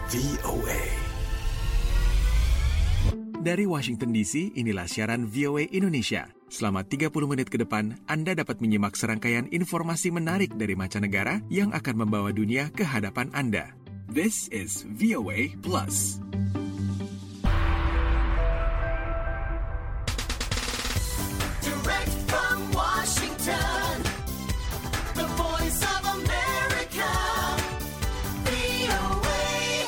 VOA. Dari Washington DC, inilah siaran VOA Indonesia. Selama 30 menit ke depan, Anda dapat menyimak serangkaian informasi menarik dari mancanegara yang akan membawa dunia ke hadapan Anda. This is VOA Plus. Direct from Washington, the voice of America, VOA.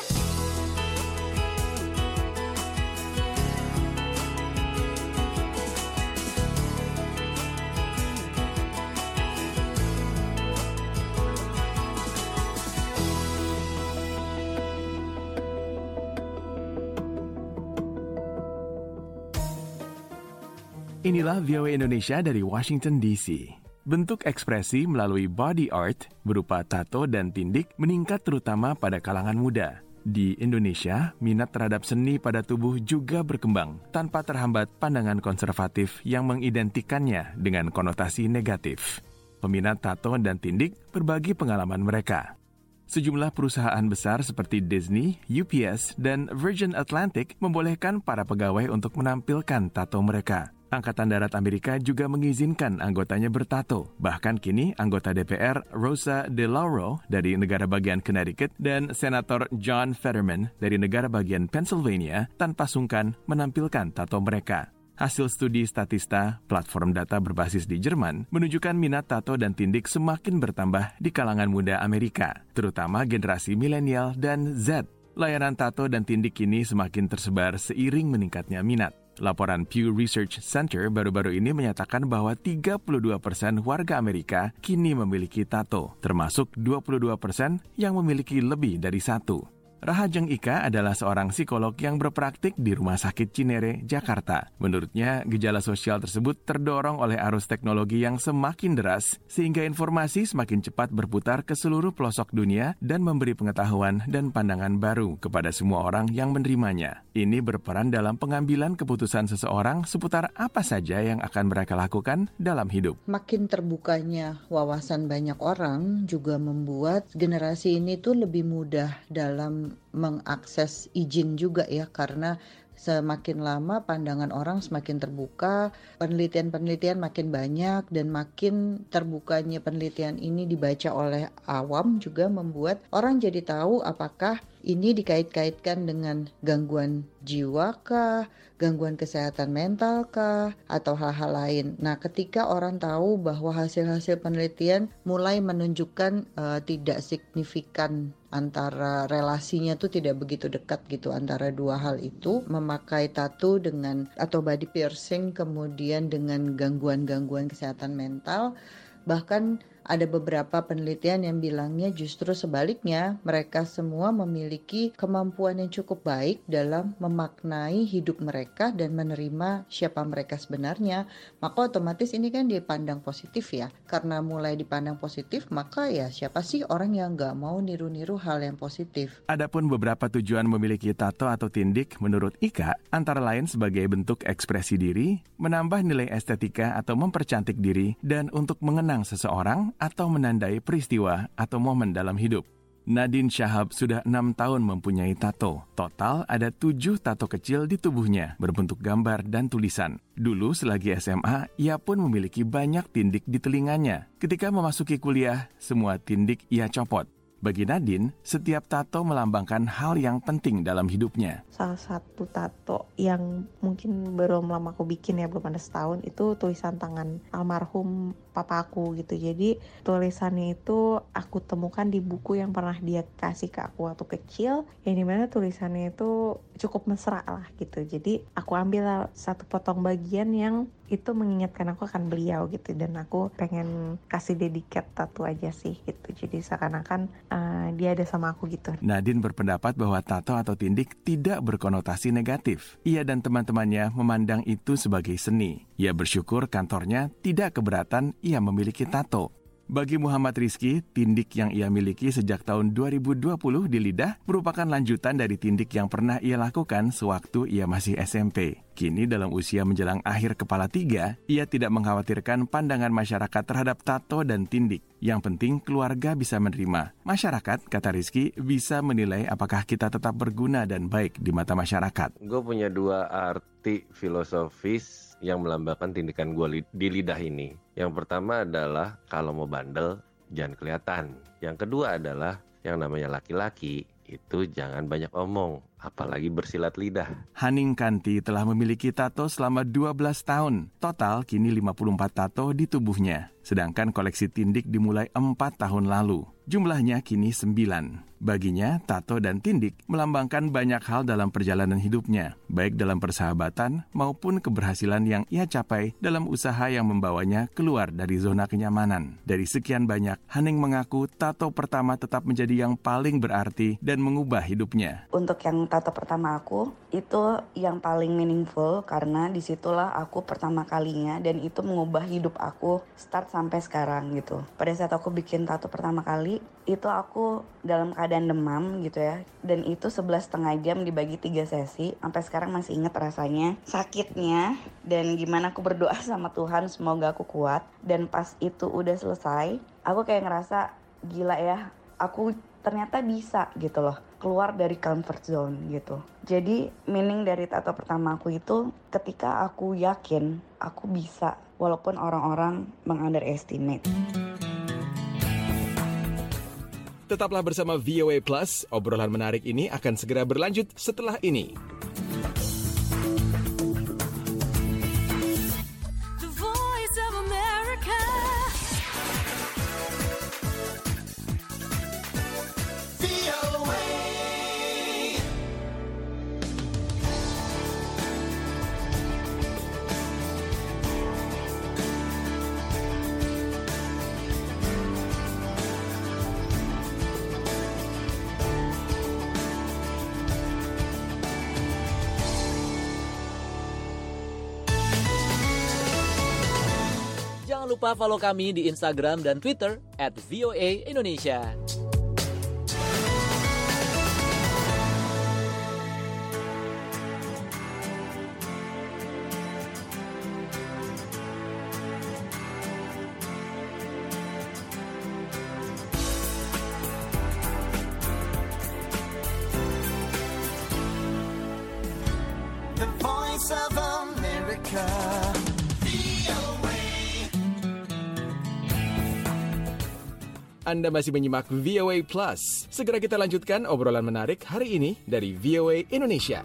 Inilah VOA Indonesia dari Washington DC. Bentuk ekspresi melalui body art berupa tato dan tindik meningkat terutama pada kalangan muda. Di Indonesia, minat terhadap seni pada tubuh juga berkembang tanpa terhambat pandangan konservatif yang mengidentikannya dengan konotasi negatif. Peminat tato dan tindik berbagi pengalaman mereka. Sejumlah perusahaan besar seperti Disney, UPS, dan Virgin Atlantic membolehkan para pegawai untuk menampilkan tato mereka. Angkatan Darat Amerika juga mengizinkan anggotanya bertato. Bahkan kini anggota DPR Rosa DeLauro dari negara bagian Connecticut dan Senator John Fetterman dari negara bagian Pennsylvania tanpa sungkan menampilkan tato mereka. Hasil studi Statista, platform data berbasis di Jerman, menunjukkan minat tato dan tindik semakin bertambah di kalangan muda Amerika, terutama generasi milenial dan Z. Layanan tato dan tindik kini semakin tersebar seiring meningkatnya minat. Laporan Pew Research Center baru-baru ini menyatakan bahwa 32% warga Amerika kini memiliki tato, termasuk 22% yang memiliki lebih dari satu. Rahajeng Ika adalah seorang psikolog yang berpraktik di Rumah Sakit Cinere, Jakarta. Menurutnya, gejala sosial tersebut terdorong oleh arus teknologi yang semakin deras, sehingga informasi semakin cepat berputar ke seluruh pelosok dunia dan memberi pengetahuan dan pandangan baru kepada semua orang yang menerimanya. Ini berperan dalam pengambilan keputusan seseorang seputar apa saja yang akan mereka lakukan dalam hidup. Makin terbukanya wawasan banyak orang juga membuat generasi ini tuh lebih mudah dalam mengakses izin juga ya, karena semakin lama pandangan orang semakin terbuka, penelitian-penelitian makin banyak, dan makin terbukanya penelitian ini dibaca oleh awam juga membuat orang jadi tahu apakah ini dikait-kaitkan dengan gangguan jiwa kah, gangguan kesehatan mental kah, atau hal-hal lain. Nah, ketika orang tahu bahwa hasil-hasil penelitian mulai menunjukkan tidak signifikan antara relasinya tuh tidak begitu dekat gitu antara dua hal itu, memakai tato dengan atau body piercing kemudian dengan gangguan-gangguan kesehatan mental. Bahkan ada beberapa penelitian yang bilangnya justru sebaliknya, mereka semua memiliki kemampuan yang cukup baik dalam memaknai hidup mereka dan menerima siapa mereka sebenarnya. Maka otomatis ini kan dipandang positif ya. Karena mulai dipandang positif, maka ya siapa sih orang yang nggak mau niru-niru hal yang positif. Adapun beberapa tujuan memiliki tato atau tindik menurut Ika, antara lain sebagai bentuk ekspresi diri, menambah nilai estetika atau mempercantik diri, dan untuk mengenang seseorang atau menandai peristiwa atau momen dalam hidup. Nadine Shahab sudah 6 tahun mempunyai tato. Total ada 7 tato kecil di tubuhnya berbentuk gambar dan tulisan. Dulu selagi SMA, ia pun memiliki banyak tindik di telinganya. Ketika memasuki kuliah, semua tindik ia copot. Bagi Nadine, setiap tato melambangkan hal yang penting dalam hidupnya. Salah satu tato yang mungkin belum lama aku bikin ya, belum ada setahun, itu tulisan tangan almarhum papa aku gitu. Jadi tulisannya itu aku temukan di buku yang pernah dia kasih ke aku waktu kecil, yang dimana tulisannya itu cukup mesra lah gitu. Jadi aku ambil satu potong bagian yang itu mengingatkan aku akan beliau gitu, dan aku pengen kasih dedicate tato aja sih gitu. Jadi seakan-akan dia ada sama aku gitu. Nadine berpendapat bahwa tato atau tindik tidak berkonotasi negatif. Ia dan teman-temannya memandang itu sebagai seni. Ia bersyukur kantornya tidak keberatan ia memiliki tato. Bagi Muhammad Rizky, tindik yang ia miliki sejak tahun 2020 di lidah merupakan lanjutan dari tindik yang pernah ia lakukan sewaktu ia masih SMP. Kini dalam usia menjelang akhir kepala 3, ia tidak mengkhawatirkan pandangan masyarakat terhadap tato dan tindik. Yang penting keluarga bisa menerima. Masyarakat, kata Rizky, bisa menilai apakah kita tetap berguna dan baik di mata masyarakat. Gue punya dua arti filosofis yang melambangkan tindakan gue di lidah ini. Yang pertama adalah kalau mau bandel, jangan kelihatan. Yang kedua adalah yang namanya laki-laki itu jangan banyak omong, apalagi bersilat lidah. Haning Kanti telah memiliki tato selama 12 tahun. Total kini 54 tato di tubuhnya. Sedangkan koleksi tindik dimulai 4 tahun lalu. Jumlahnya kini 9. Baginya, tato dan tindik melambangkan banyak hal dalam perjalanan hidupnya, baik dalam persahabatan maupun keberhasilan yang ia capai dalam usaha yang membawanya keluar dari zona kenyamanan. Dari sekian banyak, Haning mengaku tato pertama tetap menjadi yang paling berarti dan mengubah hidupnya. Untuk yang tato pertama aku, itu yang paling meaningful karena disitulah aku pertama kalinya dan itu mengubah hidup aku start sampai sekarang gitu. Pada saat aku bikin tato pertama kali, itu aku dalam keadaan demam gitu ya. Dan itu 11,5 jam dibagi 3 sesi. Sampai sekarang masih ingat rasanya, sakitnya, dan gimana aku berdoa sama Tuhan semoga aku kuat. Dan pas itu udah selesai, aku kayak ngerasa gila ya, aku ternyata bisa gitu loh, keluar dari comfort zone gitu. Jadi meaning dari tato pertama aku itu ketika aku yakin aku bisa walaupun orang-orang meng-underestimate. Tetaplah bersama VOA Plus, obrolan menarik ini akan segera berlanjut setelah ini. The Voice of America. VOA. Jangan lupa follow kami di Instagram dan Twitter @VOA_Indonesia. The Voice of America. Anda masih menyimak VOA Plus. Segera kita lanjutkan obrolan menarik hari ini dari VOA Indonesia.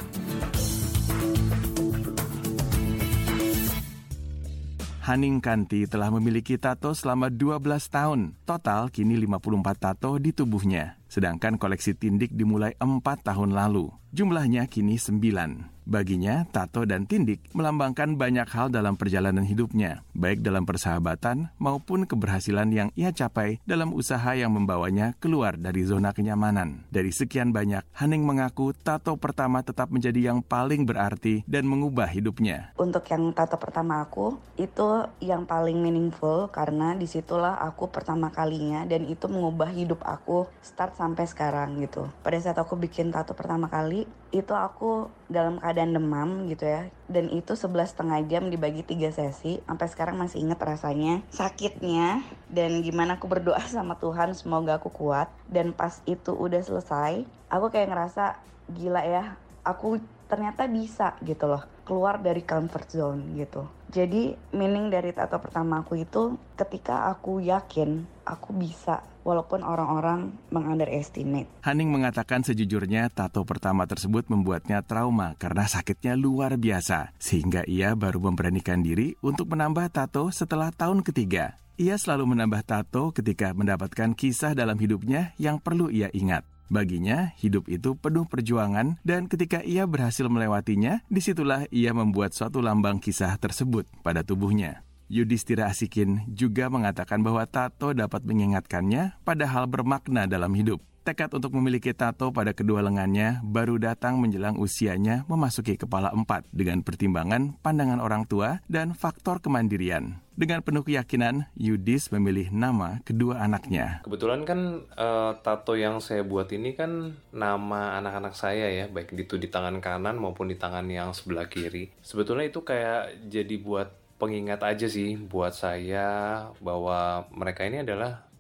Haning Kanti telah memiliki tato selama 12 tahun. Total kini 54 tato di tubuhnya. Sedangkan koleksi tindik dimulai 4 tahun lalu. Jumlahnya kini 9. Baginya, tato dan tindik melambangkan banyak hal dalam perjalanan hidupnya, baik dalam persahabatan maupun keberhasilan yang ia capai dalam usaha yang membawanya keluar dari zona kenyamanan. Dari sekian banyak, Haning mengaku tato pertama tetap menjadi yang paling berarti dan mengubah hidupnya. Untuk yang tato pertama aku, itu yang paling meaningful karena disitulah aku pertama kalinya dan itu mengubah hidup aku start sampai sekarang gitu. Pada saat aku bikin tato pertama kali, itu aku dalam keadaan demam gitu ya. Dan itu 11,5 jam dibagi 3 sesi. Sampai sekarang masih ingat rasanya, sakitnya, dan gimana aku berdoa sama Tuhan semoga aku kuat. Dan pas itu udah selesai, aku kayak ngerasa gila ya, aku ternyata bisa gitu loh, keluar dari comfort zone gitu. Jadi meaning dari tato pertama aku itu ketika aku yakin aku bisa walaupun orang-orang meng-underestimate. Haning mengatakan sejujurnya tato pertama tersebut membuatnya trauma karena sakitnya luar biasa, sehingga ia baru memberanikan diri untuk menambah tato setelah tahun ketiga. Ia selalu menambah tato ketika mendapatkan kisah dalam hidupnya yang perlu ia ingat. Baginya, hidup itu penuh perjuangan dan ketika ia berhasil melewatinya, disitulah ia membuat suatu lambang kisah tersebut pada tubuhnya. Yudhistira Asikin juga mengatakan bahwa tato dapat mengingatkannya pada hal bermakna dalam hidup. Tekad untuk memiliki tato pada kedua lengannya baru datang menjelang usianya memasuki kepala 4 dengan pertimbangan pandangan orang tua dan faktor kemandirian. Dengan penuh keyakinan, Yudhis memilih nama kedua anaknya. Kebetulan kan tato yang saya buat ini kan nama anak-anak saya ya, baik itu di tangan kanan maupun di tangan yang sebelah kiri. Sebetulnya itu kayak jadi buat pengingat aja sih buat saya bahwa mereka ini adalah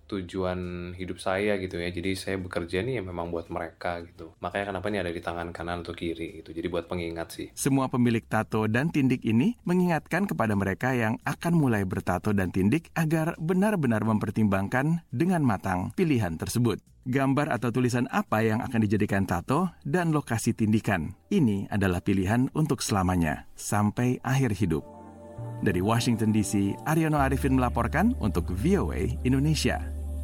tujuan hidup saya gitu ya. Jadi saya bekerja nih ya memang buat mereka gitu. Makanya kenapa ini ada di tangan kanan atau kiri gitu. Jadi buat pengingat sih. Semua pemilik tato dan tindik ini mengingatkan kepada mereka yang akan mulai bertato dan tindik agar benar-benar mempertimbangkan dengan matang pilihan tersebut. Gambar atau tulisan apa yang akan dijadikan tato dan lokasi tindikan. Ini adalah pilihan untuk selamanya, sampai akhir hidup. Dari Washington DC, Aryono Arifin melaporkan untuk VOA Indonesia.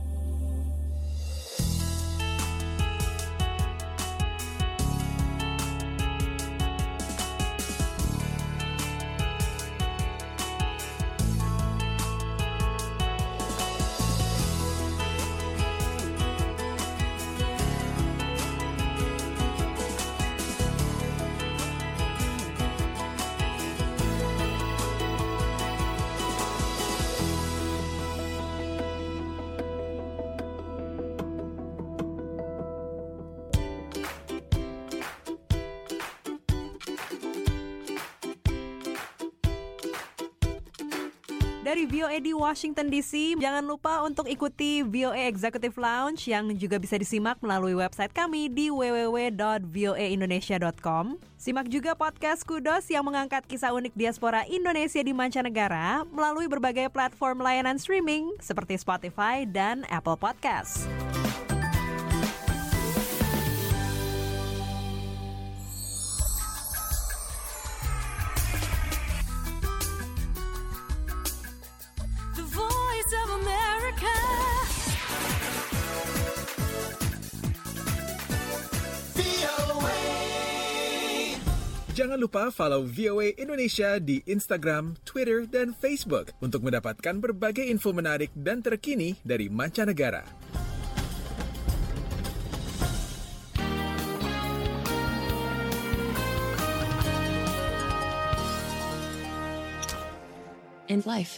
Dari VOA di Washington DC, jangan lupa untuk ikuti VOA Executive Lounge yang juga bisa disimak melalui website kami di www.voaindonesia.com. Simak juga podcast Kudos yang mengangkat kisah unik diaspora Indonesia di mancanegara melalui berbagai platform layanan streaming seperti Spotify dan Apple Podcasts. Jangan lupa follow VOA Indonesia di Instagram, Twitter, dan Facebook untuk mendapatkan berbagai info menarik dan terkini dari mancanegara. In life,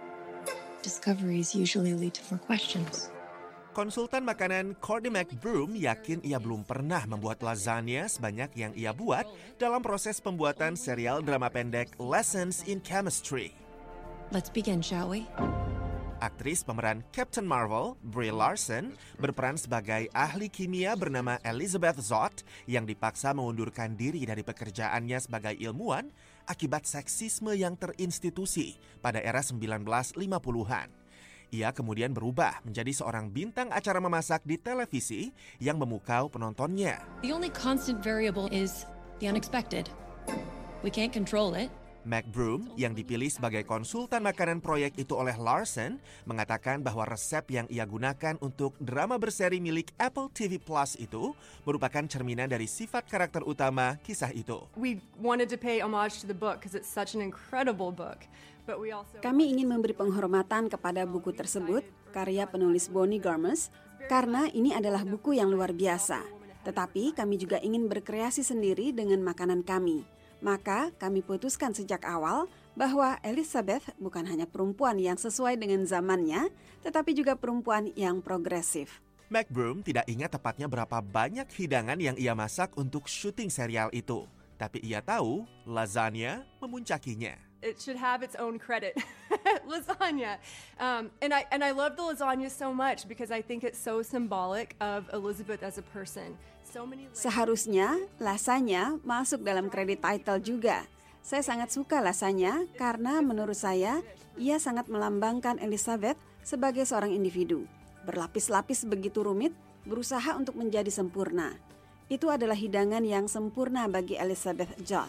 discoveries usually lead to more questions. Konsultan makanan Courtney McBroom yakin ia belum pernah membuat lasagna sebanyak yang ia buat dalam proses pembuatan serial drama pendek Lessons in Chemistry. Let's begin, shall we? Aktris pemeran Captain Marvel, Brie Larson, berperan sebagai ahli kimia bernama Elizabeth Zott yang dipaksa mengundurkan diri dari pekerjaannya sebagai ilmuwan akibat seksisme yang terinstitusi pada era 1950-an. Ia kemudian berubah menjadi seorang bintang acara memasak di televisi yang memukau penontonnya. The only constant variable is the unexpected. We can't control it. McBroom, yang dipilih sebagai konsultan makanan proyek itu oleh Larson, mengatakan bahwa resep yang ia gunakan untuk drama berseri milik Apple TV Plus itu merupakan cerminan dari sifat karakter utama kisah itu. We wanted to pay homage to the book because it's such an incredible book. Kami ingin memberi penghormatan kepada buku tersebut, karya penulis Bonnie Garmus, karena ini adalah buku yang luar biasa. Tetapi kami juga ingin berkreasi sendiri dengan makanan kami. Maka kami putuskan sejak awal bahwa Elizabeth bukan hanya perempuan yang sesuai dengan zamannya, tetapi juga perempuan yang progresif. McBroom tidak ingat tepatnya berapa banyak hidangan yang ia masak untuk syuting serial itu. Tapi ia tahu lasagna memuncakinya. It should have its own credit, lasagna. And I love the lasagna so much because I think it's so symbolic of Elizabeth as a person. Seharusnya lasagna masuk dalam kredit title juga. Saya sangat suka lasagna karena menurut saya ia sangat melambangkan Elizabeth sebagai seorang individu. Berlapis-lapis begitu rumit, berusaha untuk menjadi sempurna. Itu adalah hidangan yang sempurna bagi Elizabeth Zott.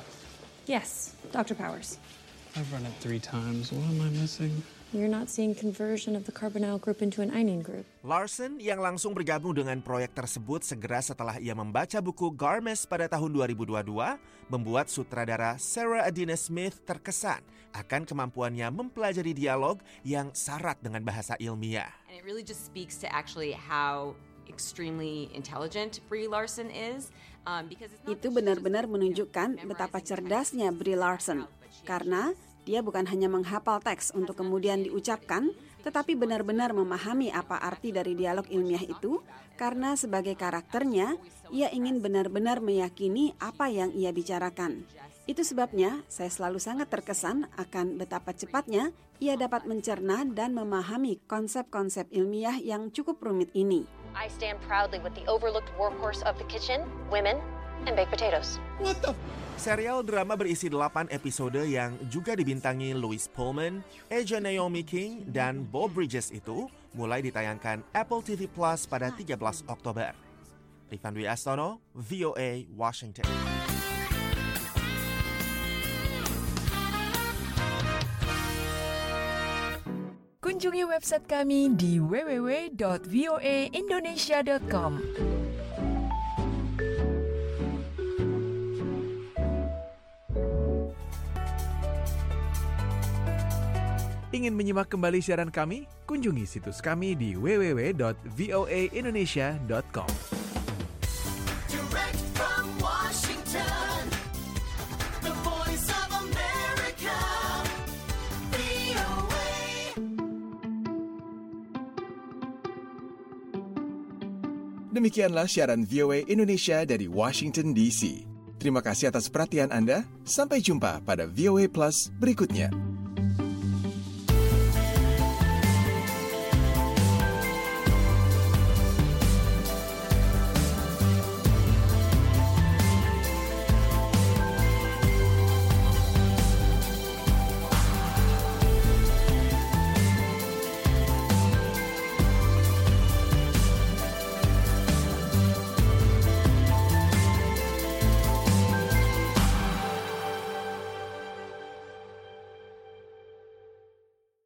Yes, Dr. Powers. I've run it 3 times. What am I missing? You're not seeing conversion of the carbonyl group into an imine group. Larson yang langsung bergabung dengan proyek tersebut segera setelah ia membaca buku Garmus pada tahun 2022, membuat sutradara Sarah Adina Smith terkesan akan kemampuannya mempelajari dialog yang syarat dengan bahasa ilmiah. And it really just speaks to actually how extremely intelligent Brie Larson is. Itu benar-benar menunjukkan betapa cerdasnya Brie Larson, karena dia bukan hanya menghafal teks untuk kemudian diucapkan, tetapi benar-benar memahami apa arti dari dialog ilmiah itu, karena sebagai karakternya, ia ingin benar-benar meyakini apa yang ia bicarakan. Itu sebabnya saya selalu sangat terkesan akan betapa cepatnya ia dapat mencerna dan memahami konsep-konsep ilmiah yang cukup rumit ini. I stand proudly with the overlooked workhorse of the kitchen, women, and baked potatoes. What the? Serial drama berisi 8 episode yang juga dibintangi Louis Pullman, Aja Naomi King, dan Bob Bridges itu mulai ditayangkan Apple TV Plus pada 13 Oktober. Rifan Dwi Astono, VOA, Washington. Kunjungi website kami di www.voaindonesia.com. Ingin menyimak kembali siaran kami? Kunjungi situs kami di www.voaindonesia.com. Direct from Washington, the voice of America, VOA. Demikianlah siaran VOA Indonesia dari Washington DC. Terima kasih atas perhatian Anda. Sampai jumpa pada VOA Plus berikutnya.